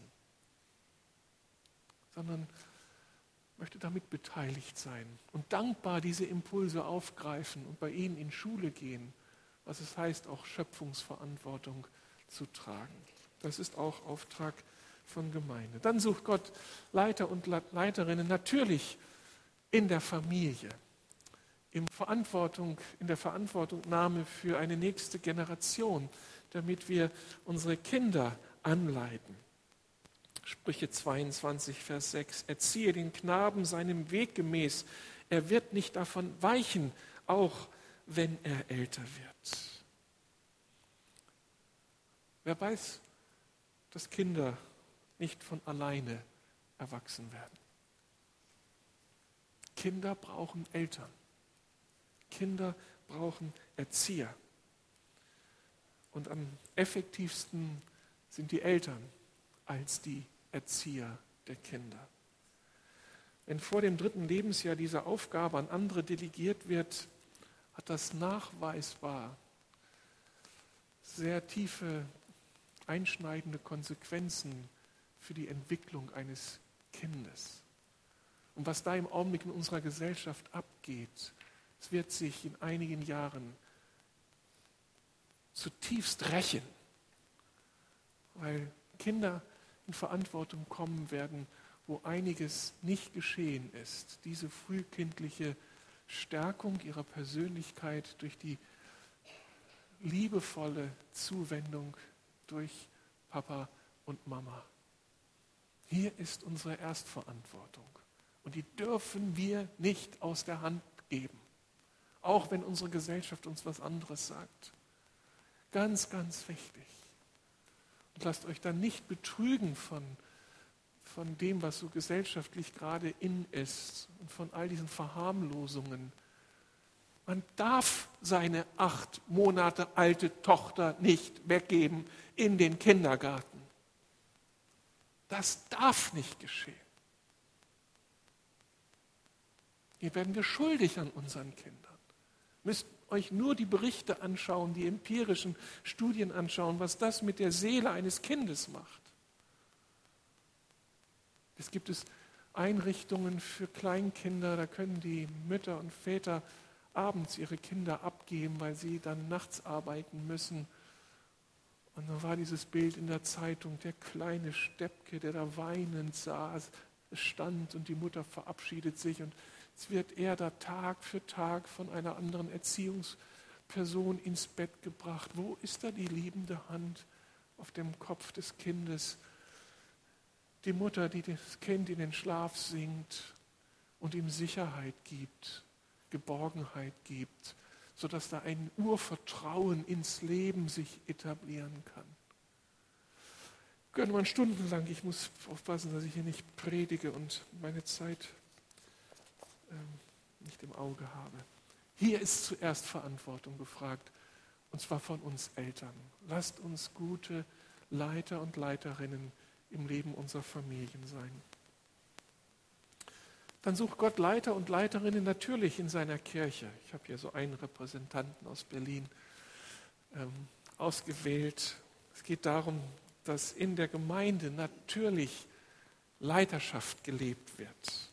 sondern möchte damit beteiligt sein und dankbar diese Impulse aufgreifen und bei ihnen in Schule gehen, was es heißt, auch Schöpfungsverantwortung zu tragen. Das ist auch Auftrag von Gemeinde. Dann sucht Gott Leiter und Leiterinnen natürlich in der Familie, in Verantwortung, in der Verantwortungnahme für eine nächste Generation, damit wir unsere Kinder anleiten. Sprüche zweiundzwanzig, Vers sechs. Erziehe den Knaben seinem Weg gemäß. Er wird nicht davon weichen, auch wenn er älter wird. Wer weiß, dass Kinder nicht von alleine erwachsen werden. Kinder brauchen Eltern. Kinder brauchen Erzieher. Und am effektivsten sind die Eltern als die Erzieher der Kinder. Wenn vor dem dritten Lebensjahr diese Aufgabe an andere delegiert wird, hat das nachweisbar sehr tiefe, einschneidende Konsequenzen für die Entwicklung eines Kindes. Und was da im Augenblick in unserer Gesellschaft abgeht, es wird sich in einigen Jahren zutiefst rächen, weil Kinder in Verantwortung kommen werden, wo einiges nicht geschehen ist. Diese frühkindliche Stärkung ihrer Persönlichkeit durch die liebevolle Zuwendung durch Papa und Mama. Hier ist unsere Erstverantwortung und die dürfen wir nicht aus der Hand geben, auch wenn unsere Gesellschaft uns was anderes sagt. Ganz, ganz wichtig. Und lasst euch dann nicht betrügen von, von dem, was so gesellschaftlich gerade in ist und von all diesen Verharmlosungen. Man darf seine acht Monate alte Tochter nicht weggeben in den Kindergarten. Das darf nicht geschehen. Hier werden wir schuldig an unseren Kindern. Müsst euch nur die Berichte anschauen, die empirischen Studien anschauen, was das mit der Seele eines Kindes macht. Es gibt es Einrichtungen für Kleinkinder, da können die Mütter und Väter abends ihre Kinder abgeben, weil sie dann nachts arbeiten müssen. Und dann war dieses Bild in der Zeitung, der kleine Steppke, der da weinend saß, stand und die Mutter verabschiedet sich und jetzt wird er da Tag für Tag von einer anderen Erziehungsperson ins Bett gebracht. Wo ist da die liebende Hand auf dem Kopf des Kindes? Die Mutter, die das Kind in den Schlaf singt und ihm Sicherheit gibt, Geborgenheit gibt, sodass da ein Urvertrauen ins Leben sich etablieren kann. Könnte man stundenlang, ich muss aufpassen, dass ich hier nicht predige und meine Zeit ähm, nicht im Auge habe. Hier ist zuerst Verantwortung gefragt, und zwar von uns Eltern. Lasst uns gute Leiter und Leiterinnen im Leben unserer Familien sein. Dann sucht Gott Leiter und Leiterinnen natürlich in seiner Kirche. Ich habe hier so einen Repräsentanten aus Berlin ähm, ausgewählt. Es geht darum, dass in der Gemeinde natürlich Leiterschaft gelebt wird.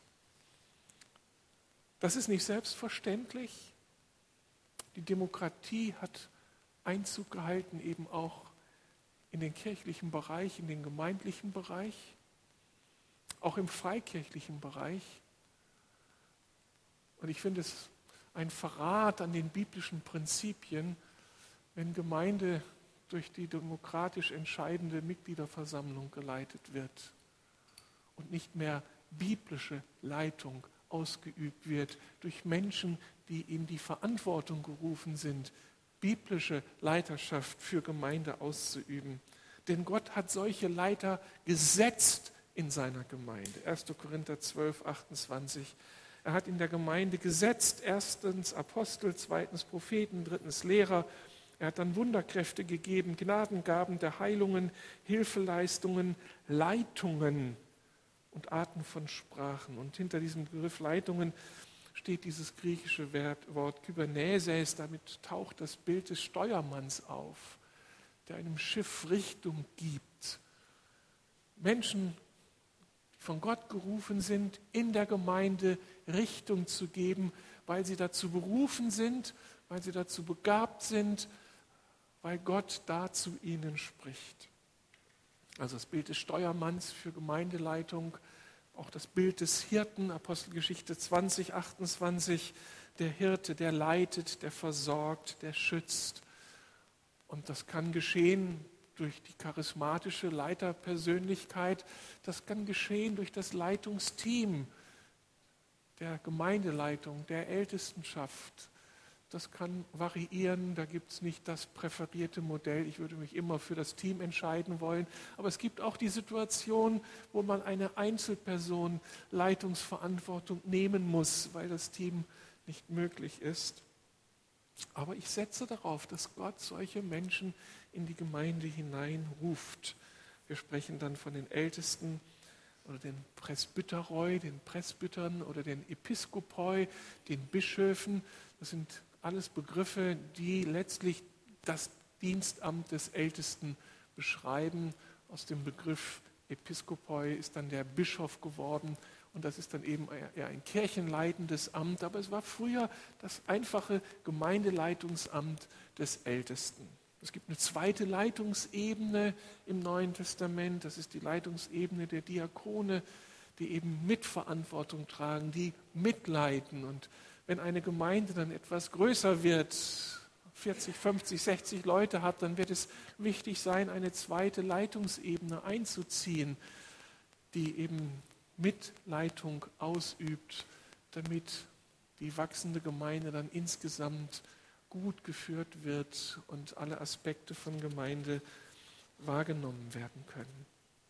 Das ist nicht selbstverständlich. Die Demokratie hat Einzug gehalten, eben auch in den kirchlichen Bereich, in den gemeindlichen Bereich, auch im freikirchlichen Bereich. Und ich finde es ein Verrat an den biblischen Prinzipien, wenn Gemeinde durch die demokratisch entscheidende Mitgliederversammlung geleitet wird und nicht mehr biblische Leitung ausgeübt wird durch Menschen, die in die Verantwortung gerufen sind, biblische Leiterschaft für Gemeinde auszuüben. Denn Gott hat solche Leiter gesetzt in seiner Gemeinde. erster Korinther zwölf, achtundzwanzig. Er hat in der Gemeinde gesetzt, erstens Apostel, zweitens Propheten, drittens Lehrer. Er hat dann Wunderkräfte gegeben, Gnadengaben der Heilungen, Hilfeleistungen, Leitungen und Arten von Sprachen. Und hinter diesem Begriff Leitungen steht dieses griechische Wort Kyberneses. Damit taucht das Bild des Steuermanns auf, der einem Schiff Richtung gibt. Menschen, die von Gott gerufen sind, in der Gemeinde Richtung zu geben, weil sie dazu berufen sind, weil sie dazu begabt sind, weil Gott da zu ihnen spricht. Also das Bild des Steuermanns für Gemeindeleitung, auch das Bild des Hirten, Apostelgeschichte zwanzig, achtundzwanzig, der Hirte, der leitet, der versorgt, der schützt. Und das kann geschehen durch die charismatische Leiterpersönlichkeit, das kann geschehen durch das Leitungsteam der Gemeindeleitung, der Ältestenschaft. Das kann variieren, da gibt es nicht das präferierte Modell. Ich würde mich immer für das Team entscheiden wollen. Aber es gibt auch die Situation, wo man eine Einzelperson Leitungsverantwortung nehmen muss, weil das Team nicht möglich ist. Aber ich setze darauf, dass Gott solche Menschen in die Gemeinde hineinruft. Wir sprechen dann von den Ältesten oder den Presbyteroi, den Presbytern oder den Episkopoi, den Bischöfen. Das sind alles Begriffe, die letztlich das Dienstamt des Ältesten beschreiben. Aus dem Begriff Episkopoi ist dann der Bischof geworden und das ist dann eben eher ein kirchenleitendes Amt, aber es war früher das einfache Gemeindeleitungsamt des Ältesten. Es gibt eine zweite Leitungsebene im Neuen Testament, das ist die Leitungsebene der Diakone, die eben Mitverantwortung tragen, die mitleiten. Und wenn eine Gemeinde dann etwas größer wird, vierzig, fünfzig, sechzig Leute hat, dann wird es wichtig sein, eine zweite Leitungsebene einzuziehen, die eben Mitleitung ausübt, damit die wachsende Gemeinde dann insgesamt gut geführt wird und alle Aspekte von Gemeinde wahrgenommen werden können.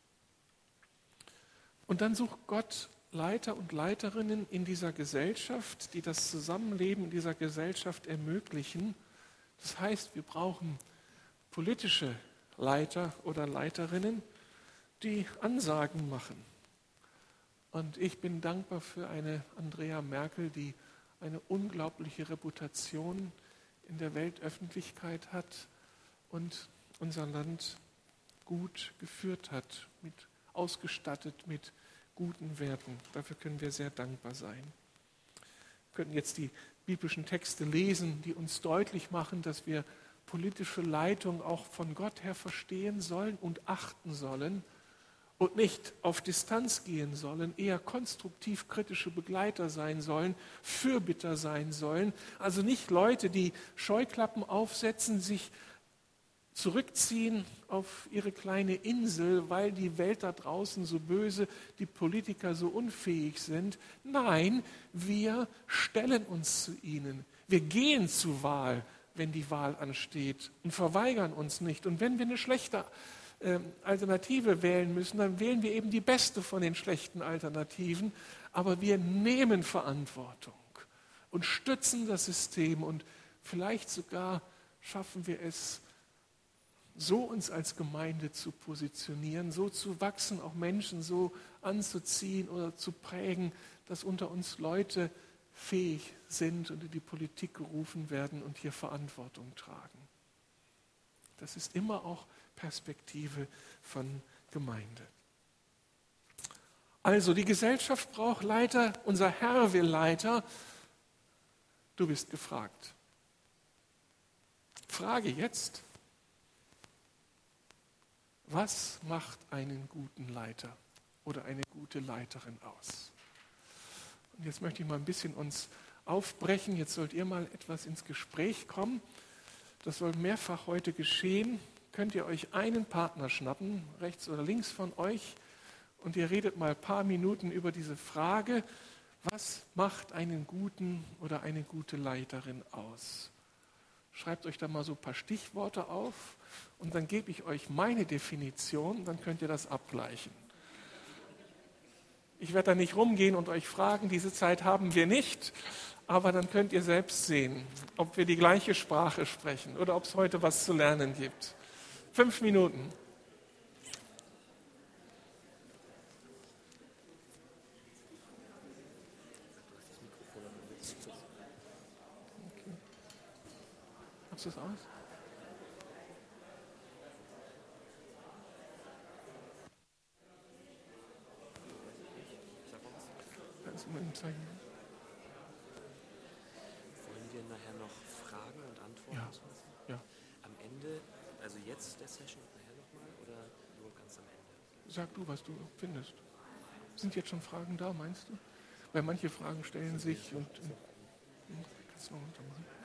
Und dann sucht Gott Leiter und Leiterinnen in dieser Gesellschaft, die das Zusammenleben in dieser Gesellschaft ermöglichen. Das heißt, wir brauchen politische Leiter oder Leiterinnen, die Ansagen machen. Und ich bin dankbar für eine Andrea Merkel, die eine unglaubliche Reputation in der Weltöffentlichkeit hat und unser Land gut geführt hat, mit, ausgestattet mit guten Werten. Dafür können wir sehr dankbar sein. Wir können jetzt die biblischen Texte lesen, die uns deutlich machen, dass wir politische Leitung auch von Gott her verstehen sollen und achten sollen und nicht auf Distanz gehen sollen, eher konstruktiv kritische Begleiter sein sollen, Fürbitter sein sollen. Also nicht Leute, die Scheuklappen aufsetzen, sich zurückziehen auf ihre kleine Insel, weil die Welt da draußen so böse, die Politiker so unfähig sind. Nein, wir stellen uns zu ihnen. Wir gehen zur Wahl, wenn die Wahl ansteht und verweigern uns nicht. Und wenn wir eine schlechte Alternative wählen müssen, dann wählen wir eben die beste von den schlechten Alternativen. Aber wir nehmen Verantwortung und stützen das System und vielleicht sogar schaffen wir es, so uns als Gemeinde zu positionieren, so zu wachsen, auch Menschen so anzuziehen oder zu prägen, dass unter uns Leute fähig sind und in die Politik gerufen werden und hier Verantwortung tragen. Das ist immer auch Perspektive von Gemeinde. Also die Gesellschaft braucht Leiter, unser Herr will Leiter. Du bist gefragt. Frage jetzt: Was macht einen guten Leiter oder eine gute Leiterin aus? Und jetzt möchte ich mal ein bisschen uns aufbrechen. Jetzt sollt ihr mal etwas ins Gespräch kommen. Das soll mehrfach heute geschehen. Könnt ihr euch einen Partner schnappen, rechts oder links von euch, und ihr redet mal ein paar Minuten über diese Frage: Was macht einen guten oder eine gute Leiterin aus? Schreibt euch da mal so ein paar Stichworte auf und dann gebe ich euch meine Definition, dann könnt ihr das abgleichen. Ich werde da nicht rumgehen und euch fragen, diese Zeit haben wir nicht, aber dann könnt ihr selbst sehen, ob wir die gleiche Sprache sprechen oder ob es heute was zu lernen gibt. Fünf Minuten. Okay. Machst du es aus? Kannst du mir ein Zeichen? Wollen wir nachher noch Fragen und Antworten? Ja. Ja. Am Ende, also jetzt der Session und nachher nochmal oder nur ganz am Ende? Sag du, was du findest. Sind jetzt schon Fragen da, meinst du? Weil manche Fragen stellen sich und, und kannst du noch weitermachen?